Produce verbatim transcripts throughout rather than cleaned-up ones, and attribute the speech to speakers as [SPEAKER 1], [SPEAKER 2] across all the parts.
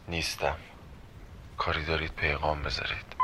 [SPEAKER 1] نیستم. کاری دارید پیغام بذارید؟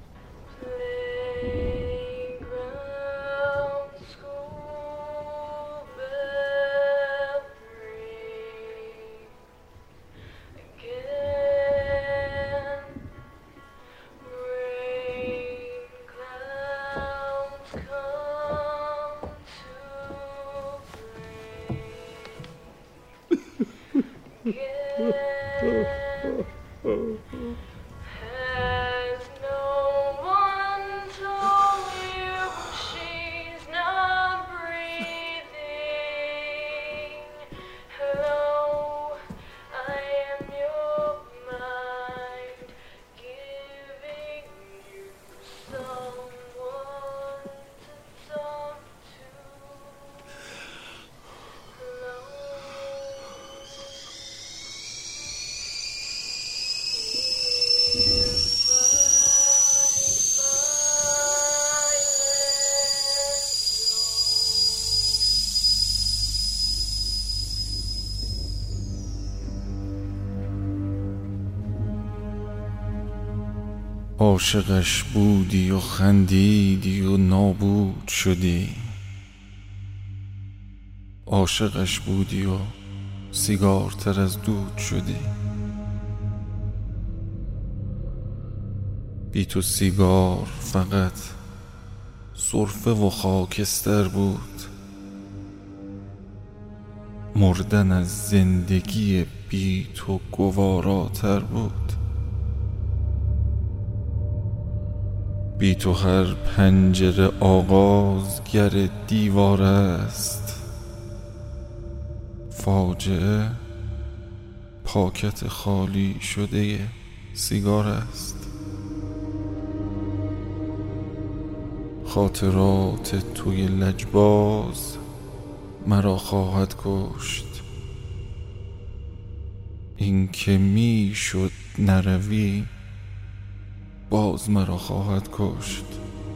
[SPEAKER 2] عاشقش بودی و خندیدی و نابود شدی، عاشقش بودی و سیگارتر از دود شدی. بی تو سیگار فقط سرفه و خاکستر بود، مردن از زندگی بی تو گواراتر بود. بی تو هر پنجره آغازگر دیوار است، فاجعه پاکت خالی شده سیگار است. خاطرات توی لجباز مرا خواهد کشت، این که می شد نروی باز مرا خواهد کشت.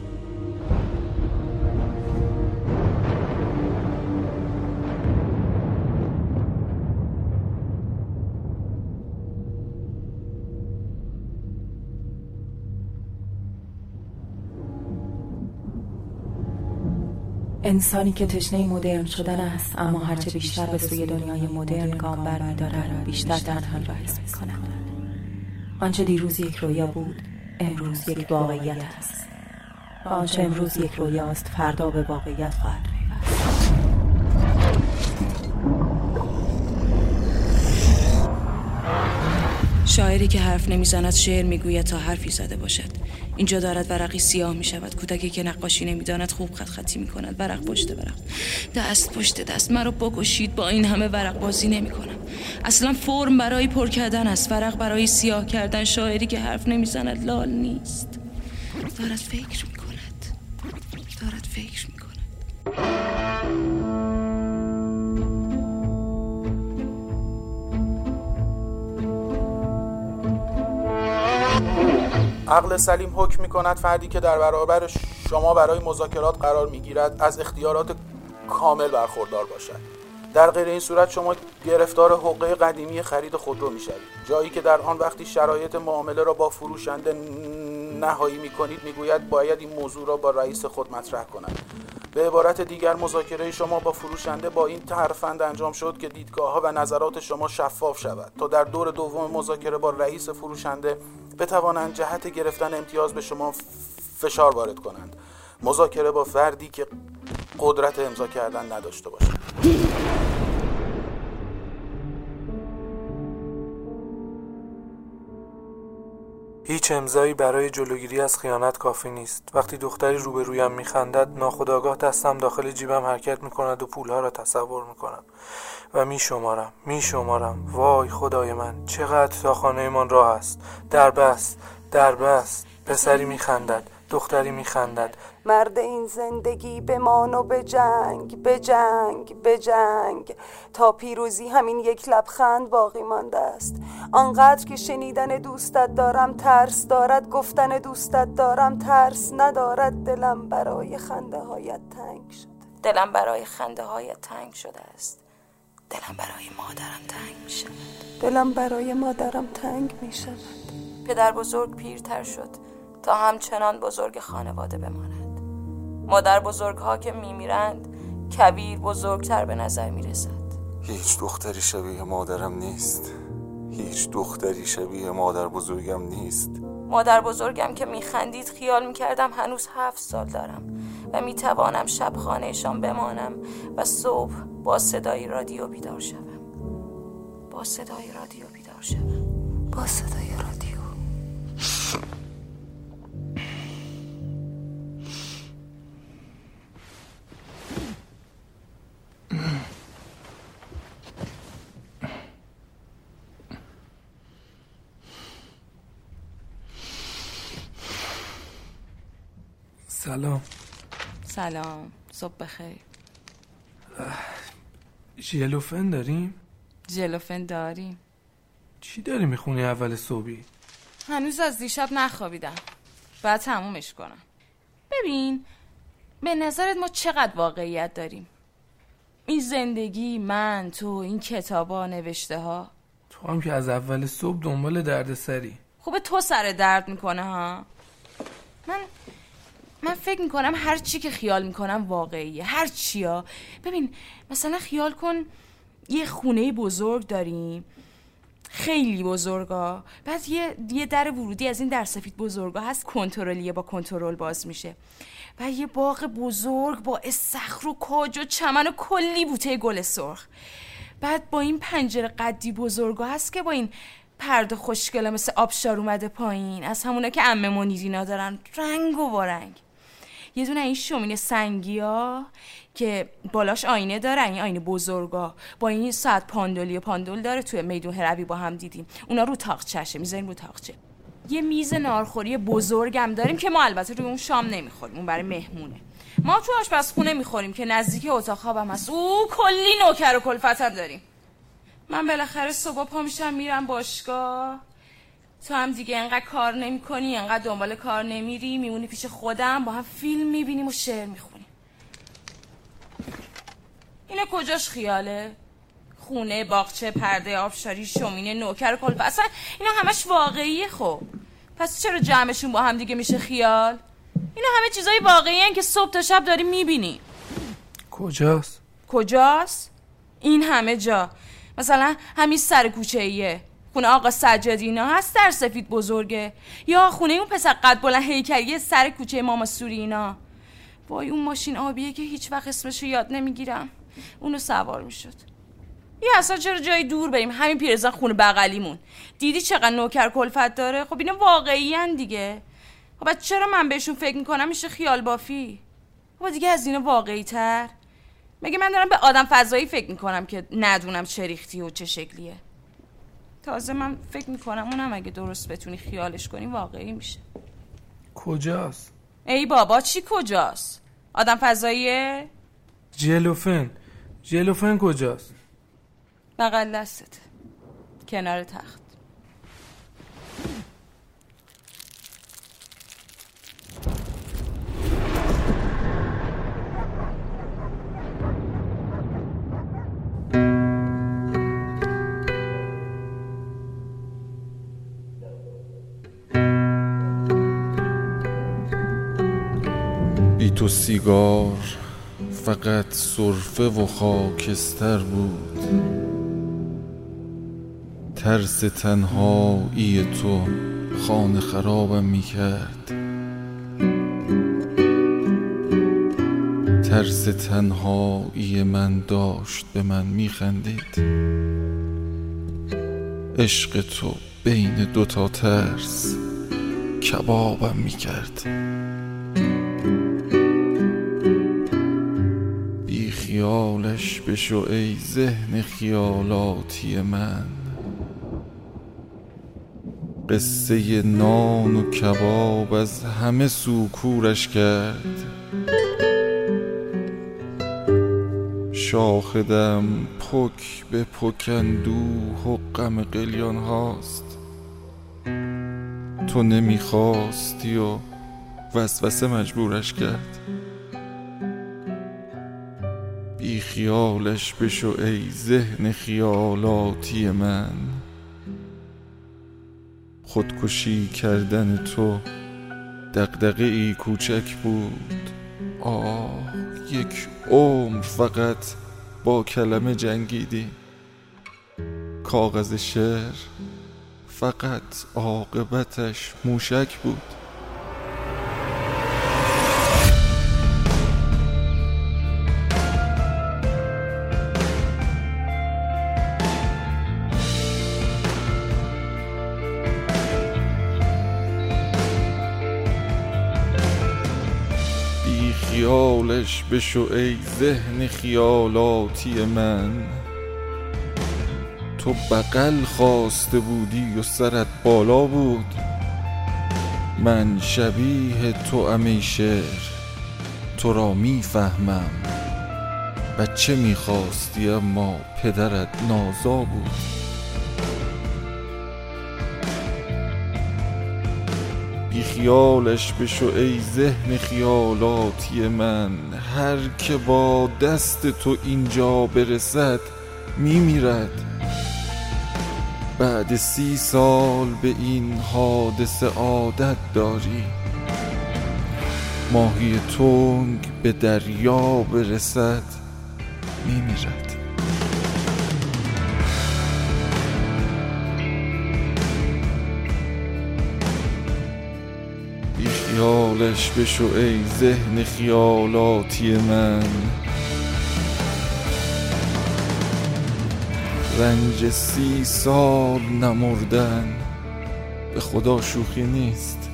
[SPEAKER 3] انسانی که تشنه مدرن شدن است، اما هرچه بیشتر به سوی دنیای مدرن گام برمی‌دارد بیشتر تنهایی را حس می‌کند. آنچه دیروز یک رویا بود امروز یک واقعیت است و آنچه امروز یک رویاست فردا به واقعیت خواهد پیوست.
[SPEAKER 4] شاعری که حرف نمیزند شعر میگوید تا حرفی زده باشد. اینجا دارد ورقی سیاه میشود، کودکی که نقاشی نمیداند خوب خط خطی میکند، ورق پشت ورق، دست پشت دست. مرا بکشید، با این همه ورق بازی نمیکنم. اصلا فرم برای پر کردن است، ورق برای سیاه کردن. شاعری که حرف نمیزند لال نیست، دارد فکر میکند، دارد فکر میکند.
[SPEAKER 5] عقل سلیم حکم می‌کند فردی که در برابر شما برای مذاکرات قرار می‌گیرد از اختیارات کامل برخوردار باشد. در غیر این صورت شما گرفتار حقوق قدیمی خرید خودرو می‌شوید، جایی که در آن وقتی شرایط معامله را با فروشنده نهایی می‌کنید می‌گوید باید این موضوع را با رئیس خود مطرح کند. به عبارت دیگر مذاکره شما با فروشنده با این ترفند انجام شد که دیدگاه‌ها و نظرات شما شفاف شود تا در دور دوم مذاکره با رئیس فروشنده بتوانند جهت گرفتن امتیاز به شما فشار وارد کنند. مذاکره با فردی که قدرت امضا کردن نداشته باشد.
[SPEAKER 6] هیچ امضایی برای جلوگیری از خیانت کافی نیست. وقتی دختری روبرویم میخندد ناخودآگاه دستم داخل جیبم حرکت میکند و پولها را تصور میکنم و میشمارم میشمارم وای خدای من چقدر تا خانه من راه است. در بست در بست. پسری میخندد، دختری میخندد.
[SPEAKER 7] مرد این زندگی بمان و به جنگ به جنگ به جنگ تا پیروزی همین یک لبخند باقی مانده است. آنقدر که شنیدن دوستت دارم ترس دارد، گفتن دوستت دارم ترس ندارد. دلم برای خنده هایت تنگ شده.
[SPEAKER 4] دلم برای خنده هایت تنگ شده است. دلم برای مادرم تنگ می شود.
[SPEAKER 7] دلم برای مادرم تنگ می شود.
[SPEAKER 4] پدر بزرگ پیرتر شد تا همچنان بزرگ خانواده بماند. مادر بزرگ ها که می میرند کبیر بزرگتر به نظر می رسد.
[SPEAKER 2] هیچ دختری شبیه مادرم نیست. هیچ دختری شبیه مادر بزرگم نیست.
[SPEAKER 4] مادر بزرگم که می خندید خیال می کردم هنوز هفت سال دارم و می توانم شب خانهشان بمانم و صبح با صدای رادیو بیدار شوم. با صدای رادیو بیدار شوم.
[SPEAKER 7] با صدای رادیو.
[SPEAKER 6] سلام.
[SPEAKER 4] سلام، صبح بخیر.
[SPEAKER 6] ژلوفن داریم؟
[SPEAKER 4] ژلوفن داریم.
[SPEAKER 6] چی داری میخونی اول صبحی؟
[SPEAKER 4] هنوز از دیشب نخوابیدم، باید تمومش کنم. ببین، به نظرت ما چقدر واقعیت داریم؟ این زندگی، من، تو، این کتابا، نوشته ها.
[SPEAKER 6] تو هم که از اول صبح دنبال درد سری.
[SPEAKER 4] خوبه تو سر درد میکنه ها. من من فکر میکنم هر چی که خیال میکنم واقعیه، هر چی ها. ببین مثلا خیال کن یه خونه بزرگ داریم، خیلی بزرگا، بعد یه یه در ورودی از این در سفید بزرگا هست، کنترلیه، با کنترل باز میشه، و یه باغ بزرگ با استخر و کاج و چمن و کلی بوته گل سرخ. بعد با این پنجره قدی بزرگا هست که با این پرده خوشگله مثل آبشار اومده پایین، از همونه که عمه منیرینا دارن، رنگ و وارنگ. یه دونه این شومینه سنگی ها که بالاش آینه داره، این آینه بزرگا، با این ساعت پاندولی و پاندول داره، توی میدون هروی با هم دیدیم، اونا رو تاقچه‌شه، میذاریم رو تاقچه. یه میز نارخوری بزرگم داریم که ما البته روی اون شام نمیخوریم، اون برای مهمونه. ما تو آشپزخونه میخوریم که نزدیک اتاق خوابم هست. او کلی نوکر و کلفتم داریم. من بالاخره صبح پا میشم میرم باشگاه، تو هم دیگه انقدر کار نمی کنی، انقدر دنبال کار نمیری، میمونی پیش خودم، با هم فیلم میبینیم و شعر میخونیم. اینه کجاش خیاله؟ خونه، باغچه، پرده آبشاری، شومینه، نوکر و کلفت، اصلا اینا همش واقعیه. خب پس چرا جمعشون با هم دیگه میشه خیال؟ اینا همه چیزای واقعی هن که صبح تا شب داریم میبینیم.
[SPEAKER 6] کجاست؟
[SPEAKER 4] کجاست؟ این همه جا. مثلا همین سر کوچه ایه، خونه آقا سجادینا هست، در سفید بزرگه، یا خونه اون پسر قد بلند هیکلیه سر کوچه ماما سورینا. وای اون ماشین آبیه که هیچ وقت اسمشو یاد نمیگیرم، اونو سوار میشد. یا اصلا چرا جای دور بریم، همین پیرزن خونه بغلیمون. دیدی چقدر نوکر کلفت داره؟ خب اینا واقعی ان دیگه. خب چرا من بهشون فکر میکنم میشه خیال بافی؟ خب دیگه از اینا واقعی تر. مگه من دارم به آدم فضایی فکر میکنم که ندونم چه ریختی و چه شکلیه؟ تازه من فکر میکنم اونم اگه درست بتونی خیالش کنی واقعی میشه.
[SPEAKER 6] کجاست؟
[SPEAKER 4] ای بابا چی کجاست؟ آدم فضاییه؟
[SPEAKER 6] ژلوفن. ژلوفن کجاست؟
[SPEAKER 4] بغل دستت، کنار تخت.
[SPEAKER 2] بی تو سیگار فقط سرفه و خاکستر بود، ترس تنهایی تو خانه خرابم میکرد، ترس تنهایی من داشت به من میخندید، عشق تو بین دوتا ترس کبابم میکرد. بی خیالش بشو ای ذهن خیالاتی من، قصه نان و کباب از همه سو کورش کرد. شاخدم پک به پک اندوه و غم قلیان هاست، تو نمیخواستی و وسوسه مجبورش کرد. بی خیالش بشو ای ذهن خیالاتی من،
[SPEAKER 8] خودکشی کردن تو دغدغه ای کوچک بود. آه یک عمر فقط با کلمه جنگیدی. کاغذ شعر فقط عاقبتش موشک بود. بی خیالش بشو ای ذهن خیالاتی من. تو بغل خواسته بودی و سرت بالا بود. من شبیه تو ام ای شعر، تو را میفهمم. بچه میخواستی اما پدرت نازا بود. بی خیالش بشو ای ذهن خیالاتی من. هر که با دست تو اینجا برسد میمیرد. بعد سی سال به این حادثه عادت داری. ماهی تنگ به دریا برسد میمیرد. بی خیالش بشو ای ذهن خیالاتی من. رنج سی سال نمردن به خدا شوخی نیست.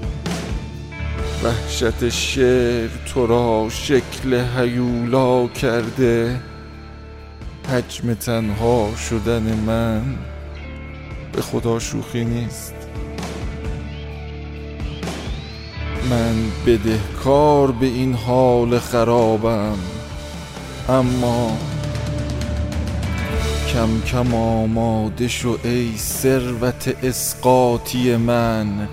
[SPEAKER 8] وحشت شعر تو را شکل هیولا کرده. حجم تنها شدن من به خدا شوخی نیست. من بدهکار به این حال خرابم، اما کم کم آماده شو ای ثروت اسقاطی من.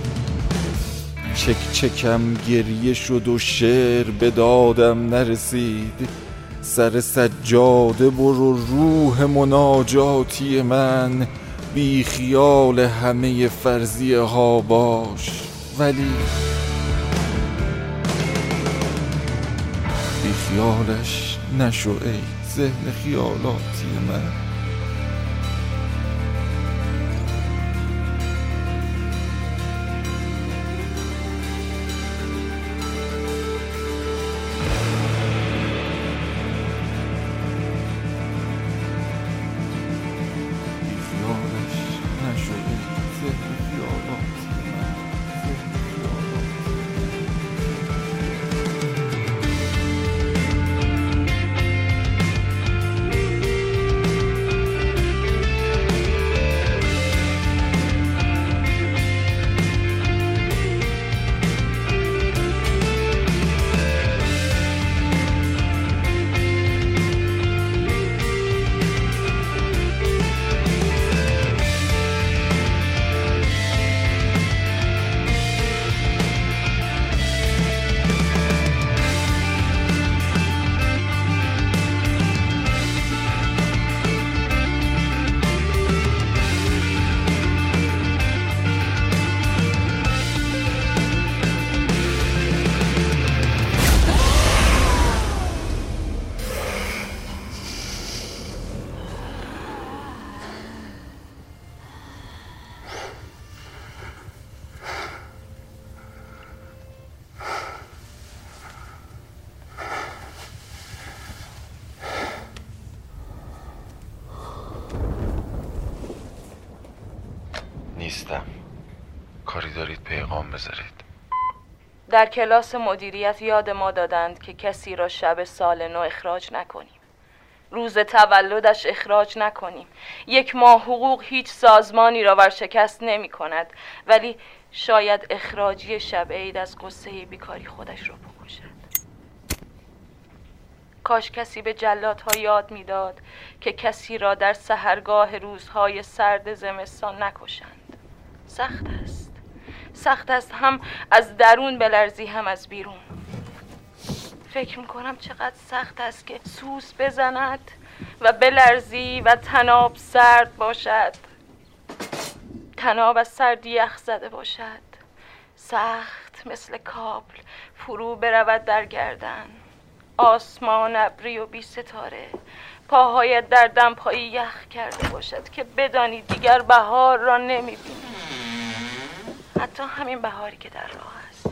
[SPEAKER 8] چک چکم گریه شد و شعر به دادم نرسید. سر سجاده برو روح مناجاتی من. بی خیال همه فرضیه ها باش، ولی بی خیالش نشو ای ذهن خیالاتی من. بی خیالش نشو ای ذهن خیالاتی من. ذهن خیالاتی.
[SPEAKER 1] نیستم. کاری دارید پیغام بذارید؟
[SPEAKER 4] در کلاس مدیریت یاد ما دادند که کسی را شب سال نو اخراج نکنیم. روز تولدش اخراج نکنیم. یک ماه حقوق هیچ سازمانی را ورشکست نمی کند، ولی شاید اخراجی شب عید از قصه بیکاری خودش را بکشد. کاش کسی به جلادها یاد میداد که کسی را در سحرگاه روزهای سرد زمستان نکشند. سخت است. سخت است هم از درون بلرزی هم از بیرون. فکر میکنم چقدر سخت است که سوز بزند و بلرزی و تناب سرد باشد. تناب از سردی یخ زده باشد، سخت مثل کابل فرو برود در گردن، آسمان ابری و بی ستاره، پاهایت در دمپایی یخ کرده باشد که بدانی دیگر بهار را نمیبینی، حتی همین بهاری که در راه است.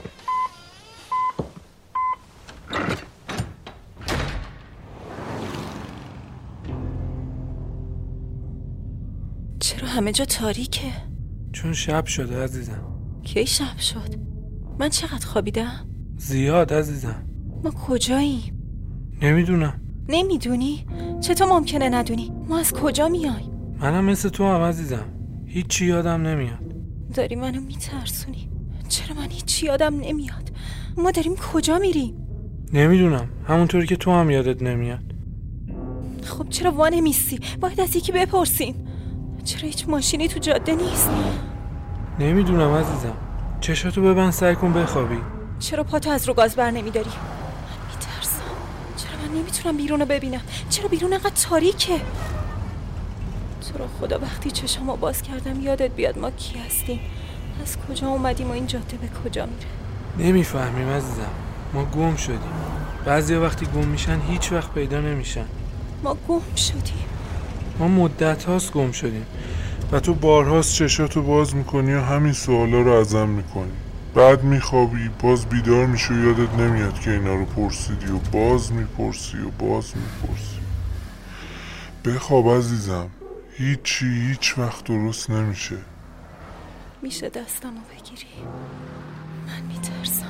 [SPEAKER 3] چرا همه جا تاریکه؟
[SPEAKER 6] چون شب شده عزیزم.
[SPEAKER 3] کی شب شد؟ من چقدر خوابیدم؟
[SPEAKER 6] زیاد عزیزم.
[SPEAKER 3] ما کجاییم؟
[SPEAKER 6] نمیدونم.
[SPEAKER 3] نمیدونی؟ چطور ممکنه ندونی؟ ما از کجا میایم؟
[SPEAKER 6] منم مثل تو هم عزیزم، هیچی یادم نمیاد.
[SPEAKER 3] داری منو میترسونی. چرا من هیچی یادم نمیاد؟ ما داریم کجا میریم؟
[SPEAKER 6] نمیدونم، همونطوری که تو هم یادت نمیاد.
[SPEAKER 3] خب چرا وا نمیستی؟ باید از یکی بپرسیم. چرا هیچ ماشینی تو جاده نیست؟
[SPEAKER 6] نمیدونم عزیزم، چشاتو ببند، سعی کن بخوابی.
[SPEAKER 3] چرا پاتو از رو گاز بر نمیداری؟ من میترسم. چرا من نمیتونم بیرونو ببینم؟ چرا بیرون انقدر تاریکه؟ تو رو خدا وقتی چشامو باز کردم یادت بیاد ما کی هستیم، از کجا اومدیم و این جاده به کجا میره.
[SPEAKER 6] نمیفهمیم عزیزم، ما گم شدیم. بعضیا وقتی گم میشن هیچ وقت پیدا نمیشن.
[SPEAKER 3] ما گم شدیم.
[SPEAKER 8] ما مدت هاست گم شدیم و تو بارهاست چشاتو باز میکنی و همین سوالا رو ازم میکنی، بعد میخوابی، باز بیدار میشی و یادت نمیاد که اینا رو پرسیدی و باز میپرسی و باز میپرسی. بخواب عزیزم، هیچی هیچ وقت درست نمیشه.
[SPEAKER 3] میشه دستمو بگیری؟ من میترسم.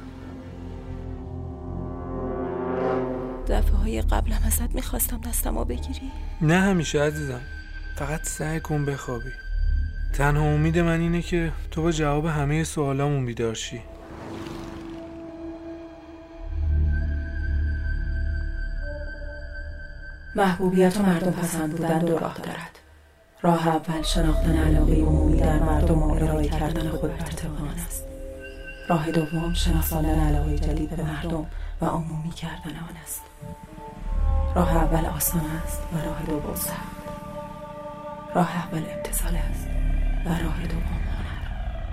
[SPEAKER 3] دفعه های قبلم ازت میخواستم دستمو بگیری.
[SPEAKER 6] نه همیشه عزیزم، فقط سعی کن بخوابی. تنها امید من اینه که تو با جواب همه سوالامون بیدار شی.
[SPEAKER 3] محبوبیت و مردم پسند بودن دو راه دارد. راه اول شناختن علاقه عمومی در مردم و ارائه کردن خود بر طبق آن است. راه دوم شناساندن علاقه جدید به مردم و عمومی کردن آن است. راه اول آسان است و راه دوم سخت. راه اول امتثال است و راه دوم هنر.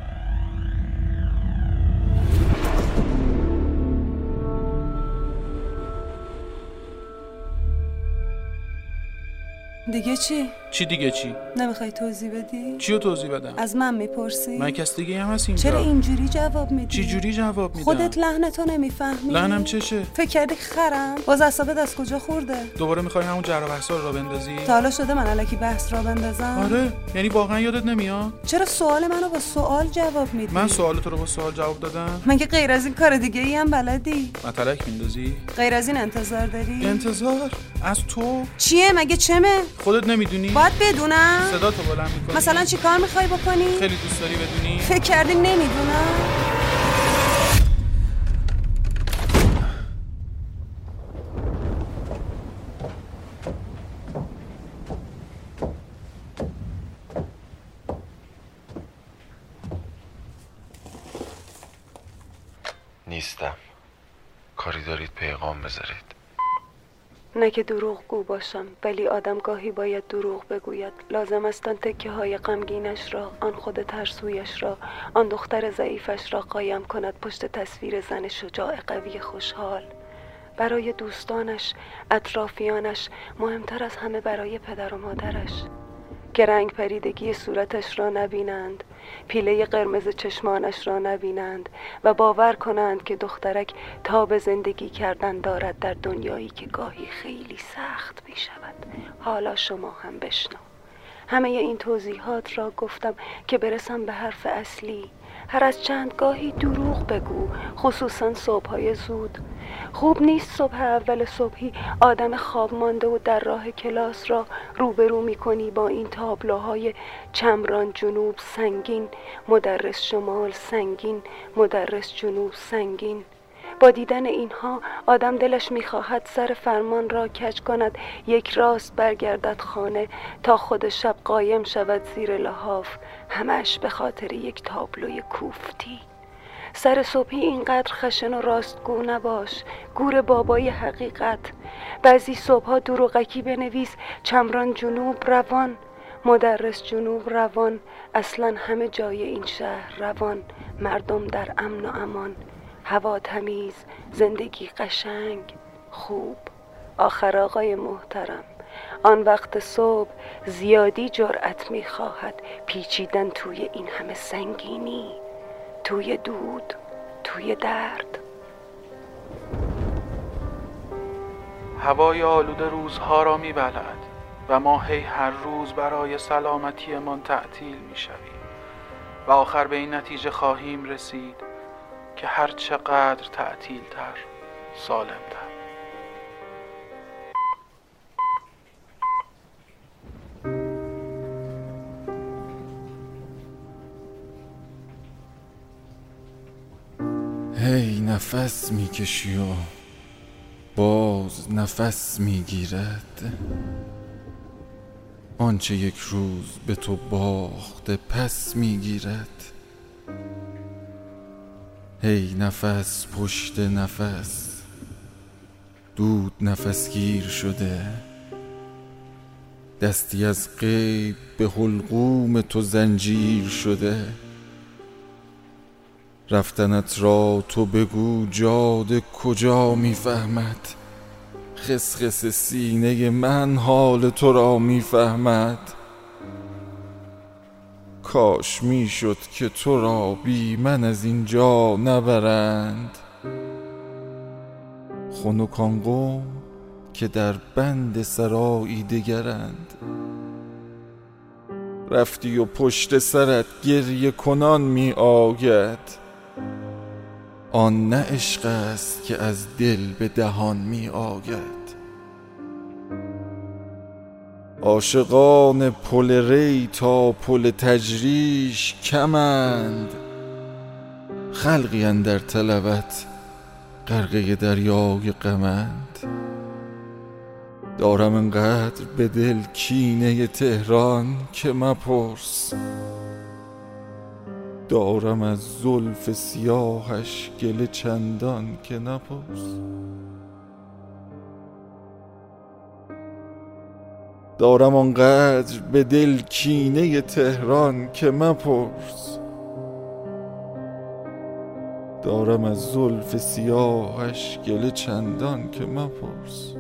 [SPEAKER 7] دیگه چی؟
[SPEAKER 9] چی دیگه چی؟
[SPEAKER 7] نمیخوای توضیح بدی؟
[SPEAKER 9] چی رو توضیح بدم؟
[SPEAKER 7] از من میپرسی؟
[SPEAKER 9] من کس دیگه هم هست اینجا.
[SPEAKER 7] چرا اینجوری جواب میدی؟
[SPEAKER 9] چی جوری جواب میدم؟
[SPEAKER 7] خودت لحنتو نمیفهمی؟
[SPEAKER 9] لحنم چشه؟
[SPEAKER 7] فکر کردی خرم؟ باز اعصابت از کجا خورده؟
[SPEAKER 9] دوباره میخوای همون جر و بحثا رو بندازی؟
[SPEAKER 7] تا حالا شده من الکی بحث را بندازم؟
[SPEAKER 9] آره، یعنی واقعا یادت نمیاد؟
[SPEAKER 7] چرا سوال منو با سوال جواب میدی؟
[SPEAKER 9] من سوال تو رو با سوال جواب دادم؟
[SPEAKER 7] من که غیر از این کار دیگه ای هم بلدی؟
[SPEAKER 9] مطلق میندازی؟
[SPEAKER 7] غیر از این انتظار داری؟
[SPEAKER 9] انتظار؟ از تو؟
[SPEAKER 7] چیه مگه چمه؟
[SPEAKER 9] خودت نمیدونی؟
[SPEAKER 7] باید بدونم؟
[SPEAKER 9] صدا تو بلند میکنی؟
[SPEAKER 7] مثلا چی کار میخوای بکنی؟
[SPEAKER 9] خیلی دوست داری بدونی؟
[SPEAKER 7] فکر کردی نمیدونم؟
[SPEAKER 1] نیستم. کاری دارید پیغام بذارید.
[SPEAKER 7] نه که دروغ گو باشم، ولی آدم گاهی باید دروغ بگوید. لازم است آن تکه های غمگینش را، آن خود ترسویش را، آن دختر ضعیفش را قایم کند پشت تصویر زن شجاع قوی خوشحال. برای دوستانش، اطرافیانش، مهمتر از همه برای پدر و مادرش که رنگ پریدگی صورتش را نبینند، پیله قرمز چشمانش را نبینند و باور کنند که دخترک تاب زندگی کردن دارد در دنیایی که گاهی خیلی سخت می شود. حالا شما هم بشنو. همه این توضیحات را گفتم که برسم به حرف اصلی. هر از چند گاهی دروغ بگو، خصوصا صبح‌های زود. خوب نیست صبح اول صبحی آدم خواب مانده و در راه کلاس را روبرو می‌کنی با این تابلوهای چمران جنوب سنگین، مدرس شمال سنگین، مدرس جنوب سنگین. با دیدن اینها آدم دلش میخواهد سر فرمان را کج کند، یک راست برگردد خانه تا خود شب قایم شود زیر لحاف، همش به خاطر یک تابلوی کوفتی. سر صبحی اینقدر خشن و راستگو نباش، گور بابای حقیقت. بعضی صبحها دروغکی بنویس چمران جنوب روان، مدرس جنوب روان، اصلا همه جای این شهر روان، مردم در امن و امان، هوا تمیز، زندگی قشنگ، خوب. آخر آقای محترم، آن وقت صبح زیادی جرأت می‌خواهد پیچیدن توی این همه سنگینی، توی دود، توی درد.
[SPEAKER 5] هوای آلوده روزها را می‌بلعد و ما هی هر روز برای سلامتیمان تعطیل می‌شویم و آخر به این نتیجه خواهیم رسید که هر چقدر تعطیل‌تر سالم‌تر.
[SPEAKER 8] هی نفس میکشی و باز نفس میگیرد، آنچه یک روز به تو باخته پس میگیرد. هی نفس پشت نفس، دود نفسگیر شده، دستی از غیب به حلقوم تو زنجیر شده. رفتنت را تو بگو جاده کجا میفهمد، خسخس سینه من حال تو را میفهمد. کاش میشد که تو را بی من از اینجا نبرند، خنک آن قوم که در بند سرایی دگرند. رفتی و پشت سرت گریه کنان می آید، آن نه عشق است که از دل به دهان می آید. عاشقان پل ری تا پل تجریش کمند، خلقی اندر طلبت غرقه دریای غمند. دارم انقدر به دل کینه تهران که مپرس، دارم از زلف سیاهش گله چندان که نپرس. دارم آنقدر به دل کینه تهران که مپرس، دارم از زلف سیاهش گله چندان که مپرس.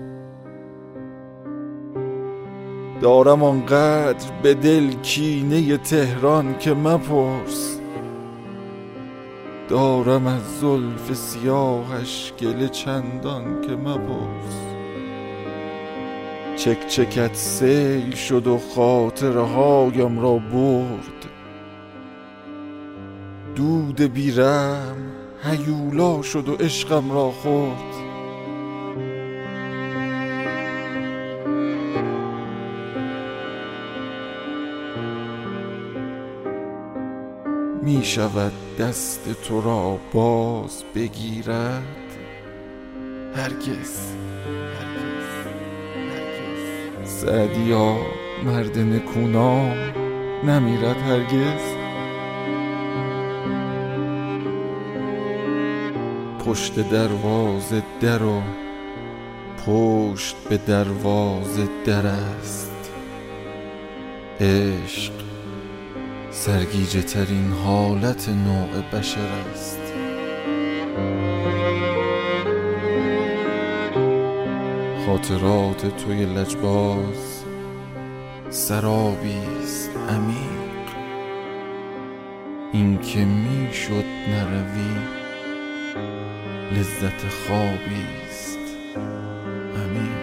[SPEAKER 8] دارم آنقدر به دل کینه تهران که مپرس، دارم از زلف سیاهش گله چندان که مپرس. چک چکت سیل شد و خاطره هایم را برد، دود بیرم هیولا شد و عشقم را خورد. می شود دست تو را باز بگیرد؟ هرگز، هرگز، هرگز. سعدیا مرد نکونام نمیرد هرگز. پشت دروازه در و پشت به دروازه در است، عشق سرگیجه ترین حالت نوع بشر است. خاطرات توی لجباز سرابیست عمیق، این که می شد نروی لذت خوابیست عمیق.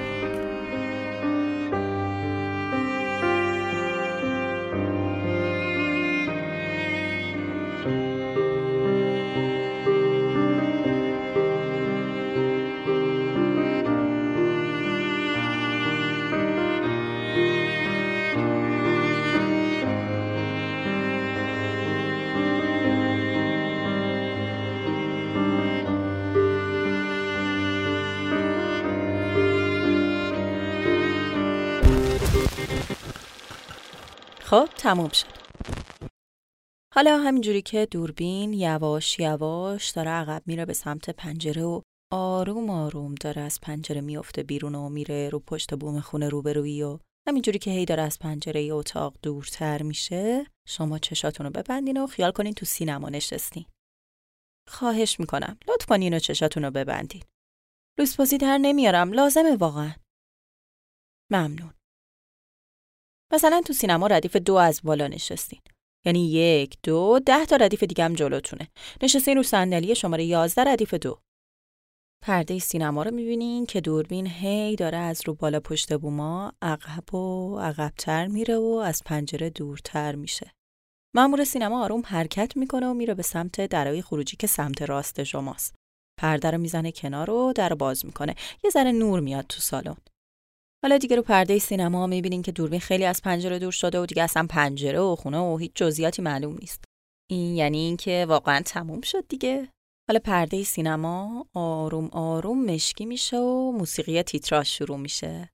[SPEAKER 3] خب تموم شد. حالا همینجوری که دوربین یواش یواش داره عقب میره به سمت پنجره و آروم آروم داره از پنجره میفته بیرون و میره رو پشت بوم خونه روبرویی و همینجوری که هی داره از پنجره اتاق دورتر میشه، شما چشاتون رو ببندین و خیال کنین تو سینما نشستین. خواهش میکنم لطف کنین و چشاتون رو ببندین. لوسپوزی در نمیارم، لازمه واقعا. ممنون. مثلا تو سینما ردیف دو از بالا نشستین. یعنی یک، دو، ده تا ردیف دیگه هم جلوتونه. نشستین رو صندلی شماره یازده ردیف دو. پرده سینما رو میبینین که دوربین هی داره از رو بالا پشت بوما عقب و عقب‌تر میره و از پنجره دورتر میشه. مأمور سینما آروم حرکت میکنه و میره به سمت درای خروجی که سمت راست شماست. پرده رو میزنه کنار و در رو باز میکنه. یه ذره نور میاد تو سالن. حالا دیگه رو پرده سینما میبینین که دوربین خیلی از پنجره دور شده و دیگه اصلا پنجره و خونه و هیچ جزئیاتی معلوم نیست. این یعنی این که واقعا تموم شد دیگه. حالا پرده سینما آروم آروم مشکی میشه و موسیقی تیتراژ شروع میشه.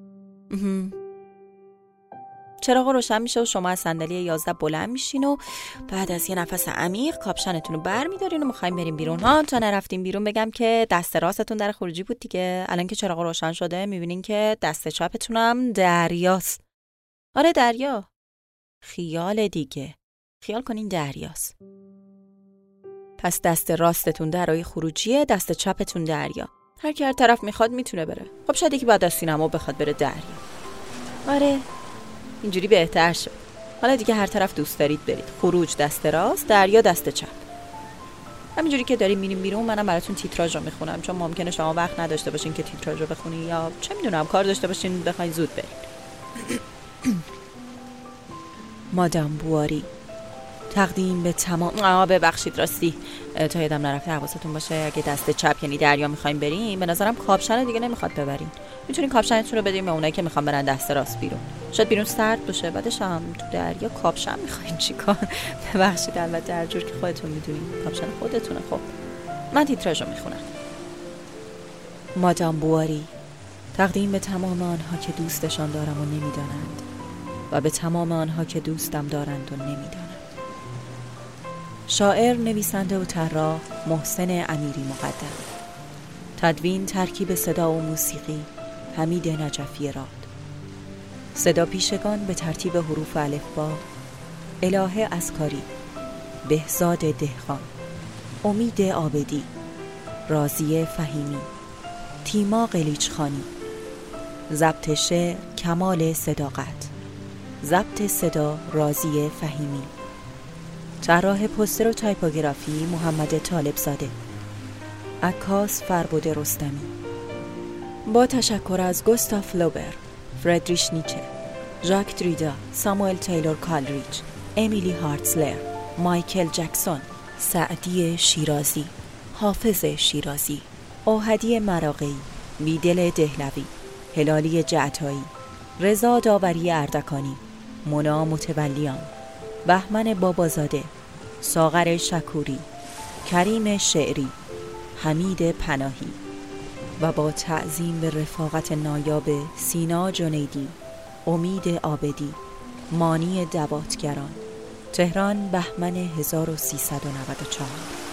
[SPEAKER 3] چراغ روشن میشه و شما از صندلی یازده بلند میشین و بعد از یه نفس عمیق کاپشنتون رو برمیدارین و میخوایم بریم بیرون. ها تا نرفتیم بیرون بگم که دست راستتون در خروجی بود دیگه. الان که چراغ روشن شده میبینین که دست چپتونم دریاست. آره دریا. خیال دیگه. خیال کنین دریاست. پس دست راستتون درای خروجیه، دست چپتون دریا. هر کی هر طرف میخواد میتونه بره. خب شاید یکی بعد از سینما بخواد بره دریا. آره اینجوری بهتر شد. حالا دیگه هر طرف دوست دارید برید. خروج دست راست، دریا دست چپ. همینجوری که داریم میریم بیرون منم براتون تیتراژ رو میخونم، چون ممکنه شما وقت نداشته باشین که تیتراژ رو بخونین یا چه میدونم کار داشته باشین بخواین زود برید. مادام بواری تقدیم به تمام آه ببخشید راستی تا یادم نرفته حواستون باشه اگه دست چپ یعنی دریا میخوایم بریم به نظرم کاپشن دیگه نمیخواد ببرین. میتونین کاپشنتون رو بدین به اونایی که میخوان برن دست راست بیرون. شاید بیرون سرد باشه بعدش هم تو دریا کاپشن میخواین چیکار؟ ببخشید البته هر جور که خودتون میدونین کاپشن خودتونه. خب من تیتراژ رو میخونم. مادام بواری تقدیم به تمام آنها که دوستشان دارم و نمیدانند و به تمام آنها که دوستم دارند و نمیدانند. شاعر، نویسنده و طراح محسن امیری مقدم. تدوین، ترکیب صدا و موسیقی حمید نجفی راد. صدا پیشگان به ترتیب حروف الفبا: الهه اسکاری، بهزاد دهقان، امید عابدی، راضیه فهیمی، تیما قلیچخانی. ضبط شعر کمال صداقت. ضبط صدا راضیه فهیمی. طراح پوستر و تایپوگرافی محمد طالب زاده. عکاس فربود رستمی. با تشکر از گوستاف لوبر، فردریش نیچه، ژاک دریدا، ساموئل تیلور کالریج، امیلی هارتزلر، مایکل جکسون، سعدی شیرازی، حافظ شیرازی، اوهدی مراغی، بیدل دهلوی، هلالی جعتایی، رضا داوری اردکانی، مونا متولیان، بهمن بابازاده، ساغر شکوری، کریم شعری، حمید پناهی و با تعظیم به رفاقت نایاب سینا جنیدی، امید عابدی، مانی دباتگران. تهران، بهمن هزار و سیصد و نود و چهار.